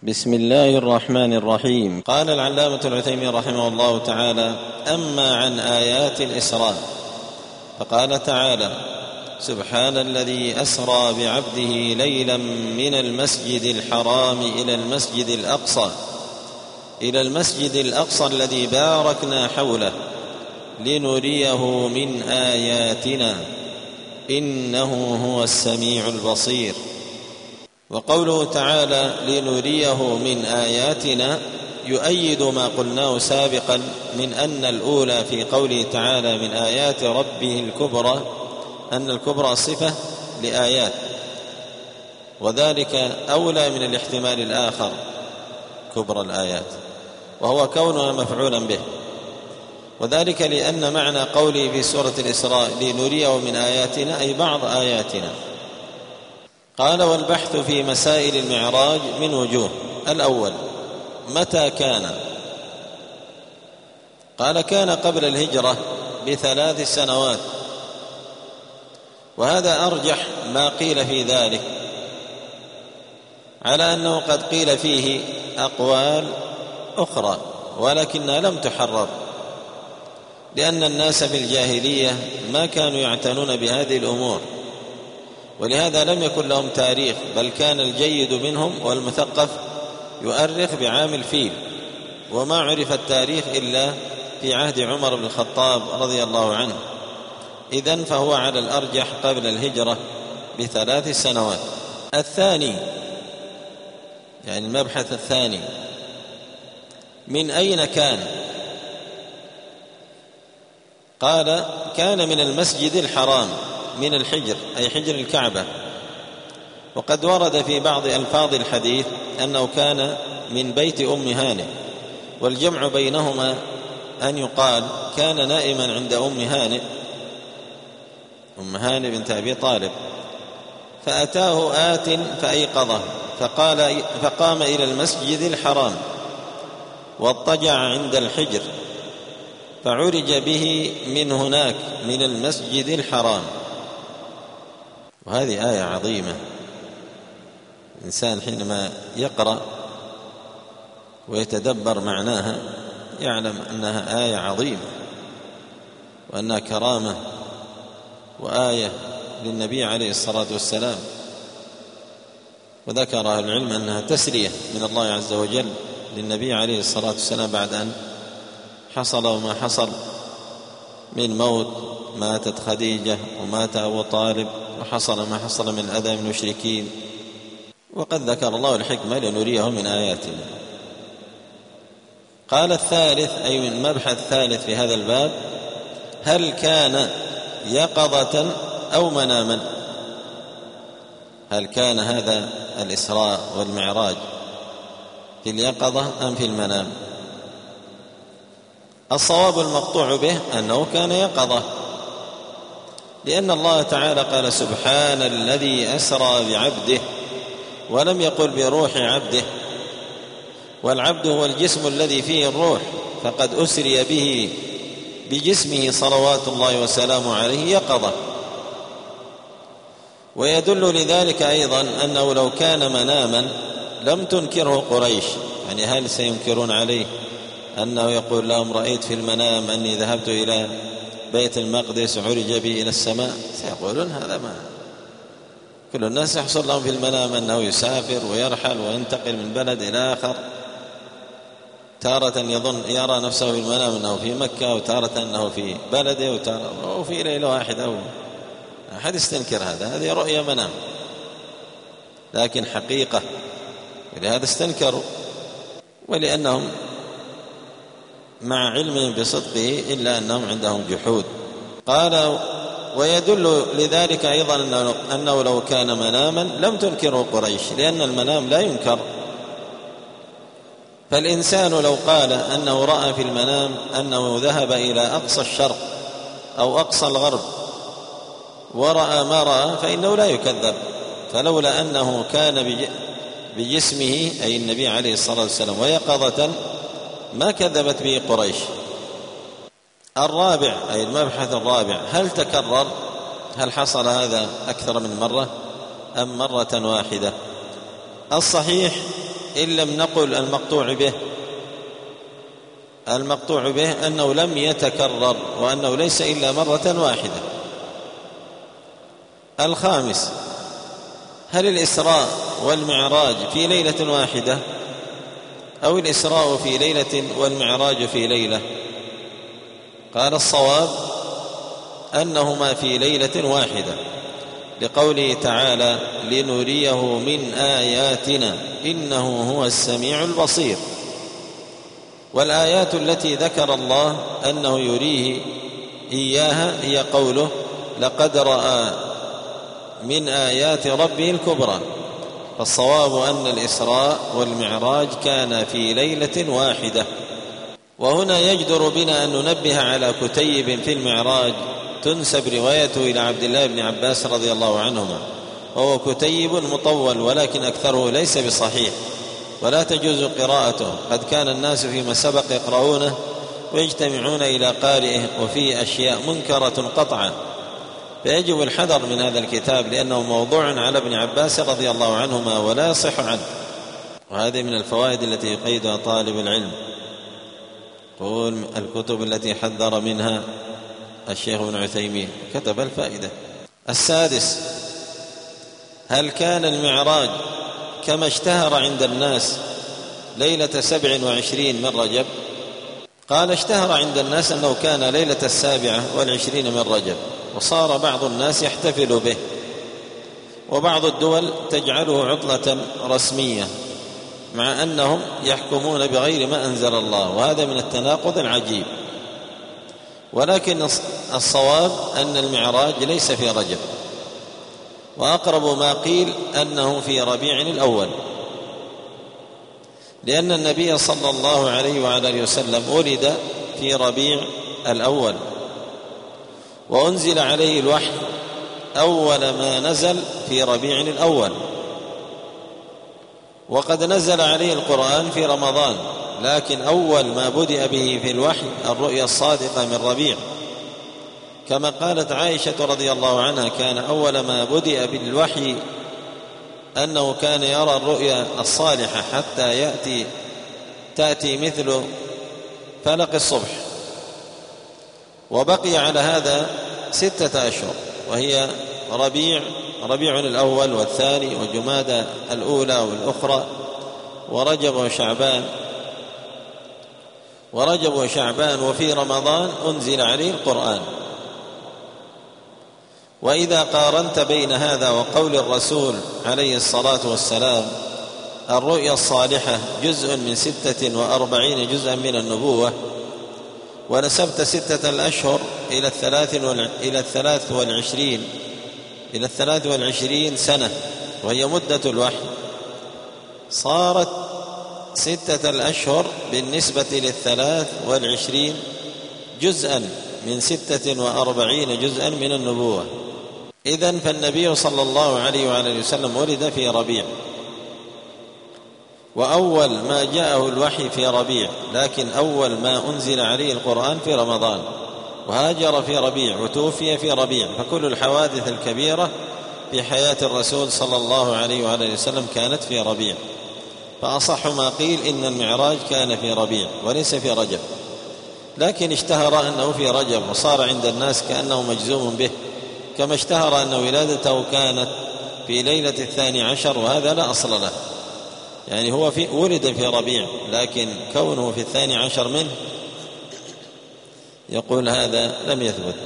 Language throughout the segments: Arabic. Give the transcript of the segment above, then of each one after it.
بسم الله الرحمن الرحيم. قال العلامة العثيمين رحمه الله تعالى: أما عن آيات الإسراء فقال تعالى: سبحان الذي أسرى بعبده ليلا من المسجد الحرام إلى المسجد الأقصى الذي باركنا حوله لنريه من آياتنا إنه هو السميع البصير. وقوله تعالى لنريه من آياتنا يؤيد ما قلناه سابقا من أن الأولى في قوله تعالى من آيات ربه الكبرى أن الكبرى صفة لآيات، وذلك أولى من الاحتمال الآخر كبرى الآيات، وهو كونها مفعولا به، وذلك لأن معنى قوله في سورة الإسراء لنريه من آياتنا أي بعض آياتنا. قال: والبحث في مسائل المعراج من وجوه. الأول: متى كان؟ قال: كان قبل الهجرة ب3 سنوات، وهذا أرجح ما قيل في ذلك، على أنه قد قيل فيه أقوال أخرى ولكنها لم تحرر، لأن الناس في الجاهلية ما كانوا يعتنون بهذه الأمور، ولهذا لم يكن لهم تاريخ، بل كان الجيد منهم والمثقف يؤرخ بعام الفيل، وما عرف التاريخ إلا في عهد عمر بن الخطاب رضي الله عنه. إذن فهو على الأرجح قبل الهجرة ب3 سنوات. الثاني، يعني المبحث الثاني: من أين كان؟ قال: كان من المسجد الحرام، من الحجر أي حجر الكعبة، وقد ورد في بعض ألفاظ الحديث أنه كان من بيت أم هانئ، والجمع بينهما أن يقال كان نائما عند أم هانئ بنت أبي طالب، فأتاه آت فأيقظه فقام إلى المسجد الحرام واضطجع عند الحجر، فعرج به من هناك من المسجد الحرام. وهذه آية عظيمة، الإنسان حينما يقرأ ويتدبر معناها يعلم أنها آية عظيمة، وأنها كرامة وآية للنبي عليه الصلاة والسلام. وذكر أهل العلم أنها تسلية من الله عز وجل للنبي عليه الصلاة والسلام بعد أن حصل وما حصل من موت، ماتت خديجة ومات أبو طالب، وحصل ما حصل من الأذى من المشركين، وقد ذكر الله الحكمة لنريه من آياتنا. قال: الثالث، أي من المبحث الثالث في هذا الباب: هل كان يقظة أو مناما؟ هل كان هذا الإسراء والمعراج في اليقظة أم في المنام؟ الصواب المقطوع به أنه كان يقظة، لأن الله تعالى قال: سبحان الذي أسرى بعبده، ولم يقل بروح عبده، والعبد هو الجسم الذي فيه الروح، فقد أسري به بجسمه صلوات الله وسلامه عليه يقظة. ويدل لذلك أيضا أنه لو كان مناما لم تنكره قريش، يعني هل سينكرون عليه أنه يقول لهم رأيت في المنام أني ذهبت إلى بيت المقدس عرج بي إلى السماء؟ سيقولون هذا ما كل الناس يحصل لهم في المنام أنه يسافر ويرحل وينتقل من بلد إلى آخر، تارة يرى نفسه في المنام أنه في مكة، وتارة أنه في بلده، وتارة في ليلة واحدة، أو أحد يستنكر هذه رؤيا منام، لكن حقيقة، ولهذا استنكروا، ولأنهم مع علمهم بصدقه إلا أنهم عندهم جحود. قال: ويدل لذلك أيضا أنه لو كان مناما لم تنكره قريش، لأن المنام لا ينكر. فالإنسان لو قال أنه رأى في المنام أنه ذهب إلى أقصى الشرق أو أقصى الغرب ورأى ما رأى فإنه لا يكذب، فلولا أنه كان بجسمه أي النبي عليه الصلاة والسلام ويقظة ما كذبت به قريش. الرابع، أي المبحث الرابع: هل تكرر؟ هل حصل هذا أكثر من مرة أم مرة واحدة؟ الصحيح إن لم نقل المقطوع به أنه لم يتكرر وأنه ليس إلا مرة واحدة. الخامس: هل الإسراء والمعراج في ليلة واحدة أو الإسراء في ليلة والمعراج في ليلة؟ قال: الصواب أنهما في ليلة واحدة، لقوله تعالى: لنريه من آياتنا إنه هو السميع البصير. والآيات التي ذكر الله أنه يريه إياها هي قوله: لقد رأى من آيات ربه الكبرى. فالصواب أن الإسراء والمعراج كان في ليلة واحدة. وهنا يجدر بنا أن ننبه على كتيب في المعراج تنسب روايته إلى عبد الله بن عباس رضي الله عنهما، وهو كتيب مطول ولكن أكثره ليس بصحيح ولا تجوز قراءته. قد كان الناس فيما سبق يقرؤونه ويجتمعون إلى قارئه وفيه أشياء منكرة قطعا، فيجب الحذر من هذا الكتاب لأنه موضوع على ابن عباس رضي الله عنهما ولا يصح عنه. وهذه من الفوائد التي يقيدها طالب العلم، قول الكتب التي حذر منها الشيخ ابن عثيمين كتب الفائدة. السادس: هل كان المعراج كما اشتهر عند الناس ليلة 27 من رجب؟ قال: اشتهر عند الناس أنه كان ليلة 27 من رجب، وصار بعض الناس يحتفل به، وبعض الدول تجعله عطلة رسمية مع أنهم يحكمون بغير ما أنزل الله، وهذا من التناقض العجيب. ولكن الصواب أن المعراج ليس في رجب، وأقرب ما قيل أنه في ربيع الأول، لأن النبي صلى الله عليه وعلى آله وسلم ولد في ربيع الأول، وأنزل عليه الوحي أول ما نزل في ربيع الأول، وقد نزل عليه القرآن في رمضان، لكن أول ما بدأ به في الوحي الرؤيا الصادقة من ربيع، كما قالت عائشة رضي الله عنها: كان أول ما بدأ بالوحي أنه كان يرى الرؤيا الصالحة حتى تأتي مثل فلق الصبح. وبقي على هذا 6 أشهر، وهي ربيع الأول والثاني وجمادى الأولى والأخرى ورجب وشعبان، وفي رمضان أنزل عليه القرآن. وإذا قارنت بين هذا وقول الرسول عليه الصلاة والسلام: الرؤيا الصالحة جزء من 46 جزءا من النبوة، ونسبت 6 الأشهر إلى 23 سنة وهي مدة الوحي، صارت 6 الأشهر بالنسبة ل23 جزءا من 46 جزءا من النبوة. إذن فالنبي صلى الله عليه وعلى وسلم ولد في ربيع، وأول ما جاءه الوحي في ربيع، لكن أول ما أنزل عليه القرآن في رمضان، وهاجر في ربيع وتوفي في ربيع. فكل الحوادث الكبيرة في حياة الرسول صلى الله عليه وعلى وسلم كانت في ربيع. فأصح ما قيل إن المعراج كان في ربيع وليس في رجب، لكن اشتهر أنه في رجب، وصار عند الناس كأنه مجزوم به، كما اشتهر أن ولادته كانت في ليلة 12، وهذا لا أصل له. يعني هو ولد في ربيع، لكن كونه في 12 منه يقول هذا لم يثبت.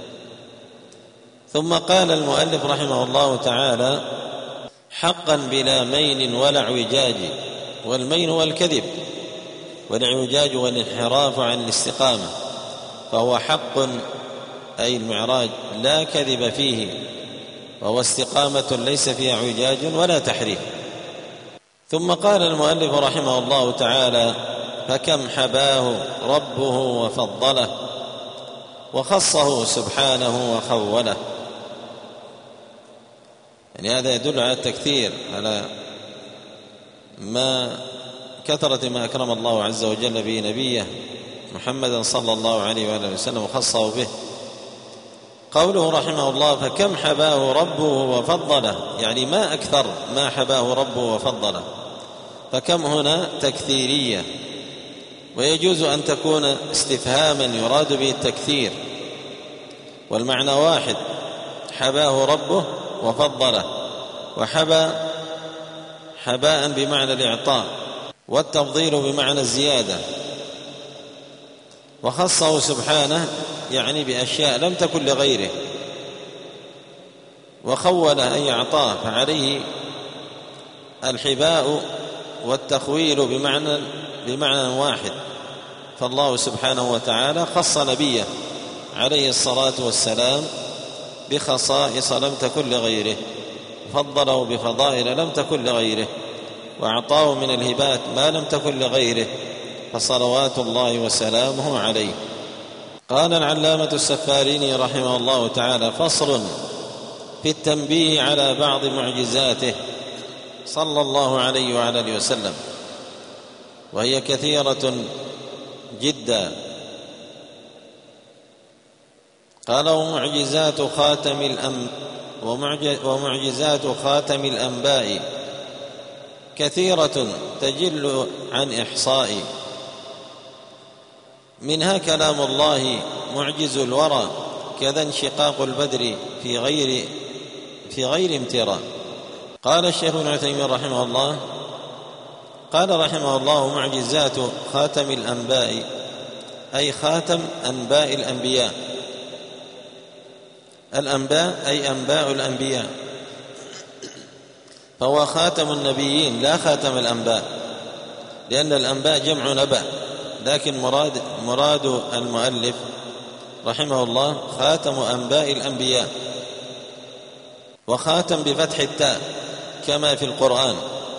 ثم قال المؤلف رحمه الله تعالى: حقا بلا مين ولا اعوجاج. والمين هو الكذب، والاعوجاج والانحراف عن الاستقامة، فهو حق أي المعراج لا كذب فيه، وهو استقامة ليس فيها اعوجاج ولا تحريف. ثم قال المؤلف رحمه الله تعالى: فكم حباه ربه وفضله، وخصه سبحانه وخوله. يعني هذا يدل على التكثير، على كثرة ما أكرم الله عز وجل به نبيه محمدا صلى الله عليه وآله وسلم وخصه به. قوله رحمه الله: فكم حباه ربه وفضله، يعني ما أكثر ما حباه ربه وفضله. فكم هنا تكثيرية، ويجوز أن تكون استفهاما يراد به التكثير، والمعنى واحد: حباه ربه وفضله، وحبى حباء بمعنى الإعطاء، والتفضيل بمعنى الزيادة، وخصه سبحانه يعني بأشياء لم تكن لغيره، وخوله أن يعطاه، فعليه الحباء والتخويل بمعنى واحد. فالله سبحانه وتعالى خص نبيه عليه الصلاة والسلام بخصائص لم تكن لغيره، فضله بفضائل لم تكن لغيره، وأعطاه من الهبات ما لم تكن لغيره، فصلوات الله وسلامه عليه. قال العلامة السفاريني رحمه الله تعالى: فصل في التنبيه على بعض معجزاته صلى الله عليه وعلى آله وسلم، وهي كثيرة جدا. قال: ومعجزات خاتم الأنباء كثيرة تجل عن إحصاء، منها كلام الله معجز الورى، كذا انشقاق البدر في غير امتراء. قال الشيخ ابن عثيمين رحمه الله: قال رحمه الله: معجزات خاتم الأنباء أي خاتم أنباء الأنبياء. الأنباء أي أنباء الأنبياء، فهو خاتم النبيين لا خاتم الأنباء، لأن الأنباء جمع نبأ، لكن مراد المؤلف رحمه الله خاتم أنباء الأنبياء، وخاتم بفتح التاء كما في القرآن،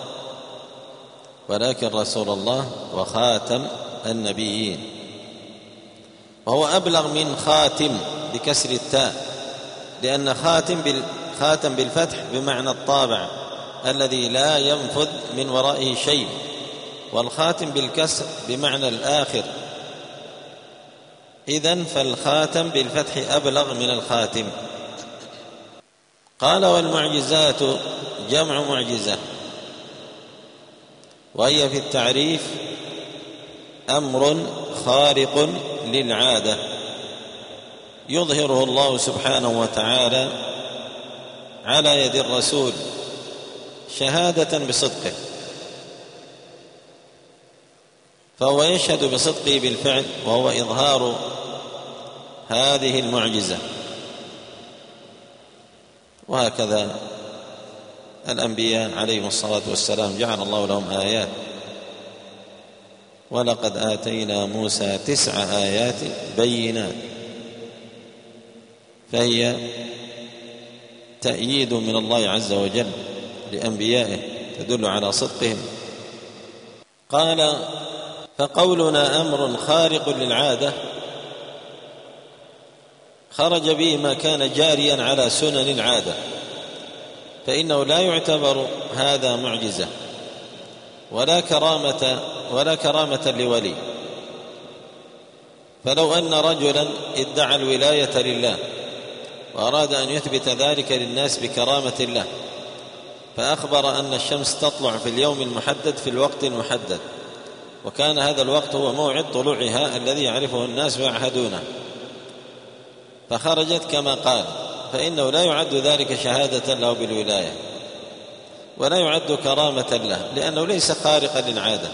ولكن رسول الله وخاتم النبيين، وهو أبلغ من خاتم بكسر التاء، لأن خاتم بالفتح بمعنى الطابع الذي لا ينفذ من ورائه شيء، والخاتم بالكسر بمعنى الآخر. إذن فالخاتم بالفتح أبلغ من الخاتم. قال: والمعجزات جمع معجزة، وهي في التعريف أمر خارق للعادة يظهره الله سبحانه وتعالى على يد الرسول شهادة بصدقه، فهو يشهد بصدقه بالفعل، وهو إظهار هذه المعجزة. وهكذا الأنبياء عليهم الصلاة والسلام جعل الله لهم آيات: ولقد آتينا موسى 9 آيات بينات، فهي تأييد من الله عز وجل لأنبيائه تدل على صدقهم. قال: فقولنا أمر خارق للعادة خرج به ما كان جاريا على سنن العادة، فإنه لا يعتبر هذا معجزة ولا كرامة لولي. فلو أن رجلا ادعى الولاية لله وأراد أن يثبت ذلك للناس بكرامة الله، فأخبر أن الشمس تطلع في اليوم المحدد في الوقت المحدد، وكان هذا الوقت هو موعد طلوعها الذي يعرفه الناس ويعهدونه، فخرجت كما قال، فإنه لا يعد ذلك شهادة له بالولاية، ولا يعد كرامة له، لأنه ليس خارقا للعادة،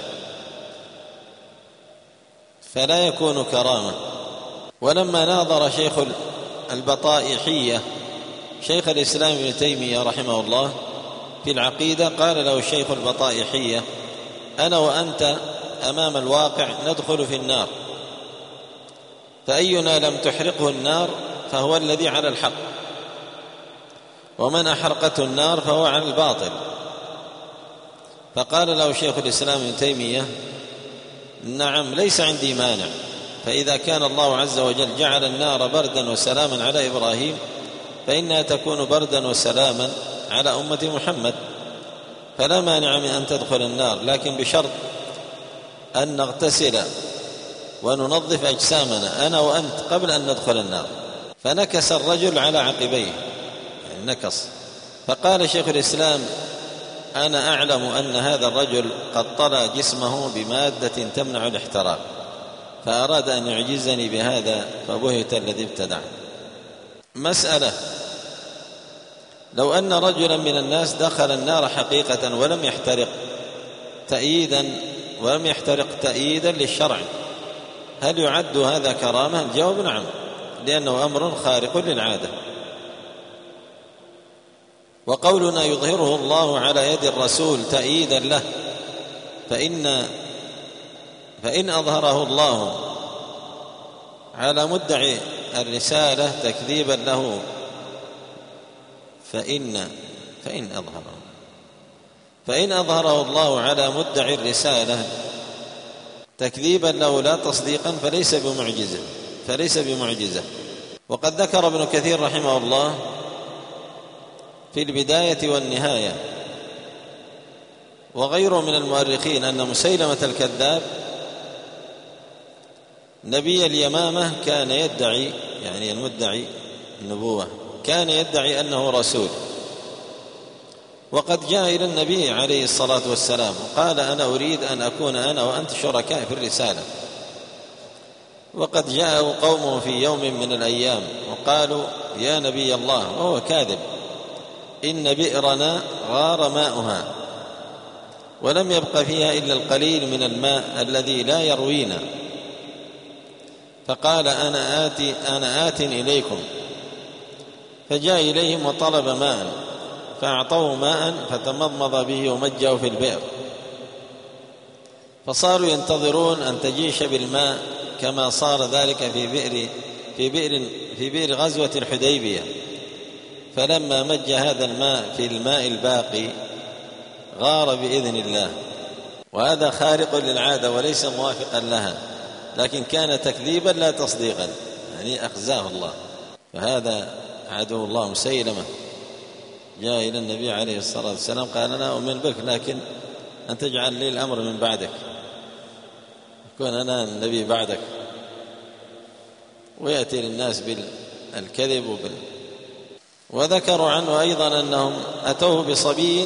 فلا يكون كرامة. ولما ناظر شيخ البطائحية شيخ الإسلام ابن تيمية رحمه الله في العقيدة، قال له شيخ البطائحية: أنا وأنت أمام الواقع ندخل في النار، فأينا لم تحرقه النار فهو الذي على الحق، ومن أحرقته النار فهو على الباطل. فقال له شيخ الإسلام ابن تيمية: نعم، ليس عندي مانع، فإذا كان الله عز وجل جعل النار بردا وسلاما على إبراهيم، فإنها تكون بردا وسلاما على أمة محمد، فلا مانع من أن تدخل النار، لكن بشرط أن نغتسل وننظف أجسامنا أنا وأنت قبل أن ندخل النار. فنكس الرجل على عقبيه، يعني نكص. فقال شيخ الإسلام: أنا أعلم أن هذا الرجل قد طلى جسمه بمادة تمنع الاحتراق، فأراد أن يعجزني بهذا فبهت الذي ابتدع. مسألة: لو أن رجلا من الناس دخل النار حقيقة ولم يحترق تأييدا للشرع، هل يعد هذا كرامة؟ الجواب نعم، لأنه أمر خارق للعادة. وقولنا يظهره الله على يد الرسول تأييدا له، فإن أظهره الله على مدعي الرسالة تكذيبا له فإن أظهره الله على مدعي الرسالة تكذيبا له لا تصديقا فليس بمعجزة. وقد ذكر ابن كثير رحمه الله في البداية والنهاية وغيره من المؤرخين أن مسيلمة الكذاب نبي اليمامة كان يدعي، يعني المدعي النبوة، كان يدعي أنه رسول، وقد جاء إلى النبي عليه الصلاة والسلام وقال: أنا أريد أن أكون أنا وأنت شركاء في الرسالة. وقد جاءه قومه في يوم من الأيام وقالوا: يا نبي الله، وهو كاذب، إن بئرنا غار ماؤها ولم يبق فيها إلا القليل من الماء الذي لا يروينا. فقال: أنا آت إليكم. فجاء إليهم وطلب ماء فأعطوه ماء فتمضمض به ومجه في البئر، فصاروا ينتظرون أن تجيش بالماء كما صار ذلك في بئر غزوة الحديبية. فلما مج هذا الماء في الماء الباقي غار بإذن الله. وهذا خارق للعادة وليس موافقا لها، لكن كان تكذيبا لا تصديقا، يعني أخزاه الله. فهذا عدو الله مسيلمة جاء إلى النبي عليه الصلاة والسلام قال: أنا أؤمن بك، لكن أن تجعل لي الأمر من بعدك، يكون أنا النبي بعدك. ويأتي للناس بالكذب وذكروا عنه أيضا أنهم أتوه بصبي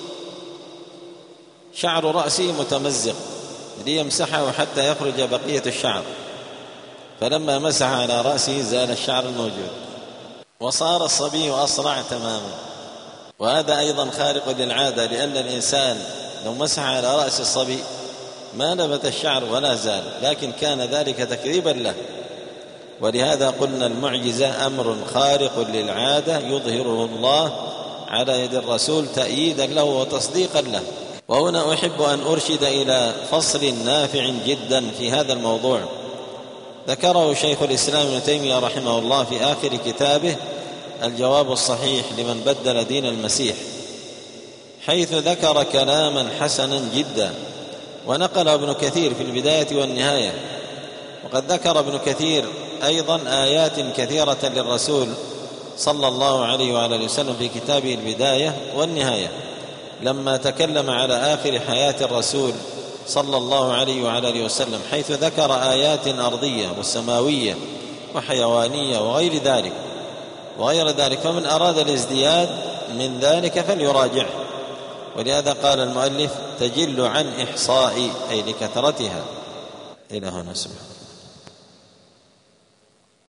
شعر رأسه متمزق ليمسحه حتى يخرج بقية الشعر، فلما مسح على رأسه زال الشعر الموجود وصار الصبي أصرع تماما. وهذا أيضا خارق للعادة، لأن الإنسان لو مسح على رأس الصبي ما نبت الشعر ولا زال، لكن كان ذلك تكذيبا له. ولهذا قلنا المعجزة أمر خارق للعادة يظهره الله على يد الرسول تأييدا له وتصديقا له. وهنا أحب أن أرشد إلى فصل نافع جدا في هذا الموضوع ذكره شيخ الإسلام ابن تيمية رحمه الله في آخر كتابه الجواب الصحيح لمن بدل دين المسيح، حيث ذكر كلاما حسنا جدا ونقل ابن كثير في البداية والنهاية. وقد ذكر ابن كثير أيضا آيات كثيرة للرسول صلى الله عليه وعلى وسلم في كتابه البداية والنهاية، لما تكلم على آخر حياة الرسول صلى الله عليه وعلى وسلم، حيث ذكر آيات أرضية وسماوية وحيوانية وغير ذلك. فمن أراد الازدياد من ذلك فليراجعه. ولهذا قال المؤلف: تجل عن إحصاء، أي لكثرتها. إلى هنا سبحانه.